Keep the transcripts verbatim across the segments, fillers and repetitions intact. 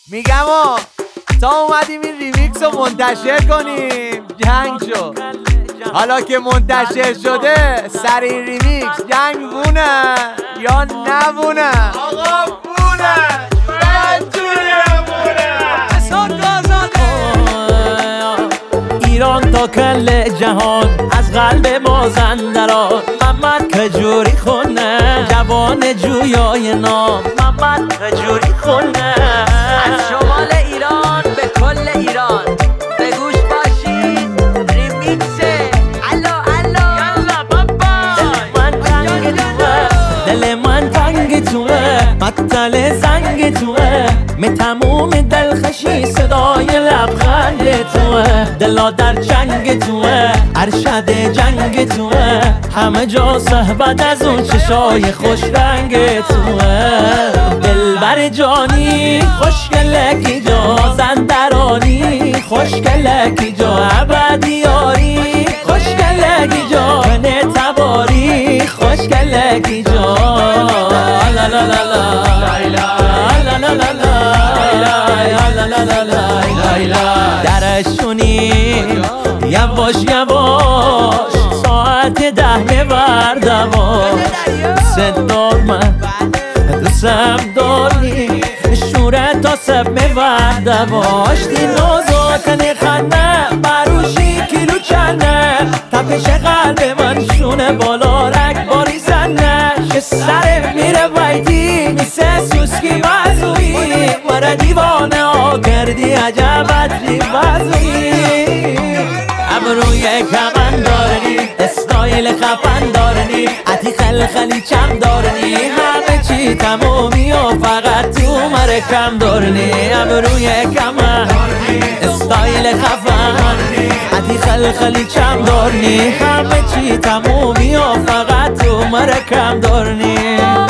میگم و تا اومدیم این ریمیکس رو منتشر کنیم جنگ شد. حالا که منتشر شده سر این ریمیکس جنگ بونه یا نبونه؟ آقا بونه بچونه بونه. ایران تا کل جهان از قلب مازندران محمد کجوری خونه جوان جویای نام محمد کجوری خونه. از شمال ایران به کل ایران به گوش باشید ریمیکس الا الا یلا بابا. دل من تنگ توه مطل زنگ توه می تموم دلخشی صدای لبخند توه دلا در جنگ توه ارشد جنگ توه همه جا صحبت از اون چشای خوش رنگ توه دلبر جانی خوشگلکی جا زندرانی خوشگلکی جا ابدیاری خوشگلکی جا کنه تباری خوشگلکی جا لا لا لا لا درشونی یواش یواش ساعت ده میبر دواش صدار من دوستم داری شورت تا سب میبر دواش دی نازاتن خنه بروشی کیلو چنه تپش قلب من شونه بالا رگ باری زنه که سر میره ویدی میسه سوسکی وزوی مرا دیوانه ها کردی عجبت ریوزوی ابروی کمن دارنی استایل خفن دارنی عتی خل خلی چم دارنی همه چی تمومی و فقط تو مرکم دارنی ابروی کمن استایل خفن عتی خل خلی چم دارنی همه چی تمومی و فقط تو مرکم دارنی.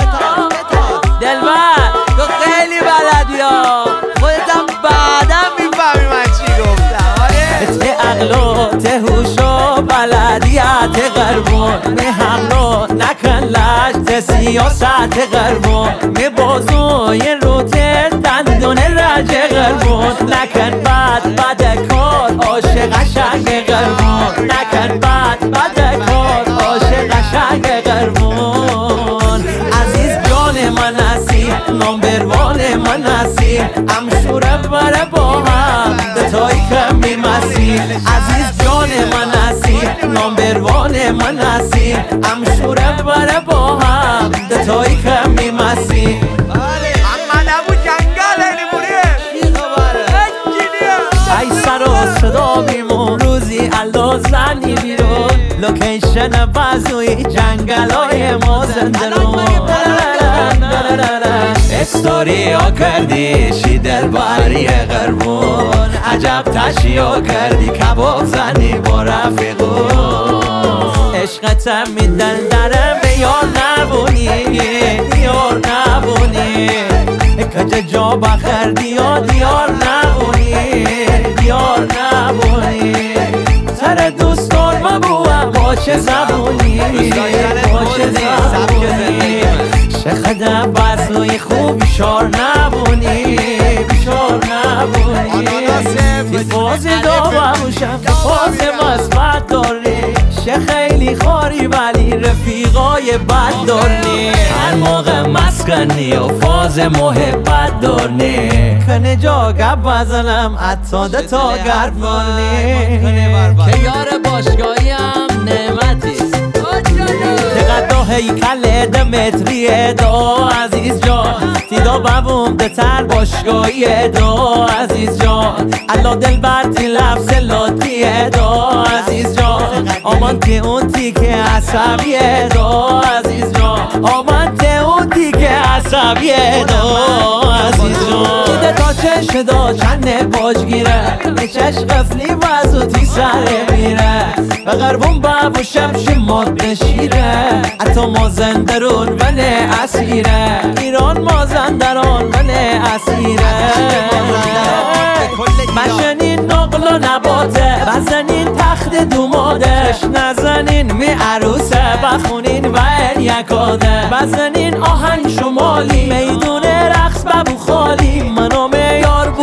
دلبر تو خیلی بلدی ها خودتم بعدم میفهمی من چی گفتم. آره ته عقل و ته هوش و بلدیت غربون می حملو نکن لش ته سیاست غربون می بازوی رو ته دندون رج غربون نکن بد بد کار عاشق قشنگ غربون نکن بد بد کار عاشق قشنگ غربون عزیز جان من هستی نامبروان من هستی امشوره بره با هم دتایی که میمسی عزیز جان من هستی نامبروان من هستی امشوره بره با هم دتایی که میمسی. محمد ابو جنگل ای سر و صدا بیمون روزی الله زنی بیرون لوکیشن بازوی جنگل های مازندرون استوری ها کردی شی دلبری غربون عجب تشی ها کردی کباب زنی با رفیقون عشقتم میدن درم یار نبونی یار نبونی کج جا بخر دیار دیار نبونی دیار نبونی سر دوستان مبوم با چه زبونی با چه زبونی شخده بزنوی خوب بیشار نبونی بیشار نبونی تیفاز داوموشم تیفاز مثبت داری شه خیلی خاری ولی رفیقای بد دارنی هر موقع مسکنی و فاز محبت دارنی کنه جا گب بزنم اتاده تا گرمانی که یار باشگاهی هم نعمتیست تقدا هیکل دمتریه دا عزیز جان تیدا ببوم دتر باشگاهیه دا عزیز جان الله دل برتی لفظ لاتیه دا عزیز جان آمان تی اون تی که عصبیه دا عزیز جان آمان تی اون تی که عصبیه دا عزیز جان دیده تا چش دا چند باج گیره چش قفلی وزوتی سره میره و غربون بابو شمش ماد شیره حتی مازندران ولی اسیره ایران مازندران ولی اسیره مشنین نقل و نباته بزنین تخت دومادش نزنین می عروسه بخونین و یکاده بزنین آهنگ شمالی میدون رقص ببو خالی منو میار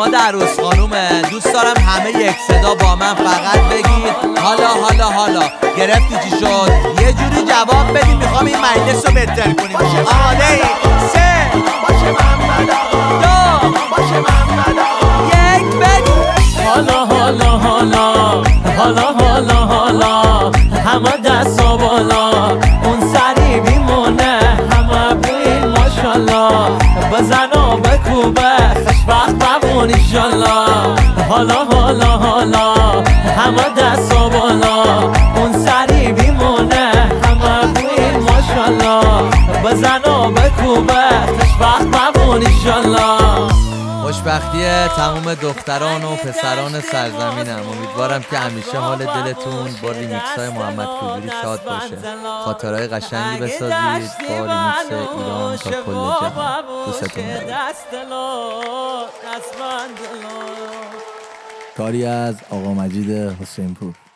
داماد عروس خانومه. دوست دارم همه یک صدا با من فقط بگید حالا حالا حالا. گرفتی چی شد؟ یه جوری جواب بدیم میخوام این مجلس رو بهتر کنیم. آماده ای؟ سه باشه محمد آقا، دو باشه محمد آقا، یک بگو حالا حالا حالا حالا حالا حالا همه دستا بالا، اون سری بیمونه همه بوین ماشالله. بزن و بکوبه خوشبخت بمون ایشالله. حالا حالا حالا همه دستا بالا، اون سری بیمونه همه بوین ماشالله. بزن و بکوبه خوشبخت بمون ایشالله. خوشبختی تمام دختران و پسران سرزمینم. امیدوارم که همیشه حال دلتون با ریمیکس های محمد کوجوری شاد باشه، خاطرهای قشنگی بسازید با ریمیکس ایران تا کل جهان. دوستتون دارم. کاری از آقا مجید حسین پور.